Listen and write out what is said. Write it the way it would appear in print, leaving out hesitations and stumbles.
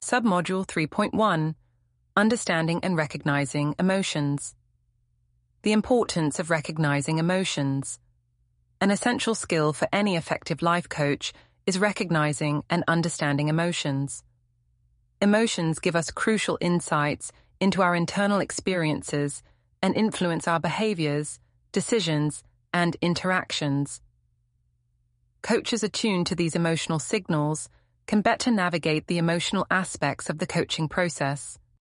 Submodule 3.1, Understanding and Recognizing Emotions. The importance of recognizing emotions. An essential skill for any effective life coach is recognizing and understanding emotions. Emotions give us crucial insights into our internal experiences and influence our behaviors, decisions, and interactions. Coaches attuned to these emotional signals can better navigate the emotional aspects of the coaching process.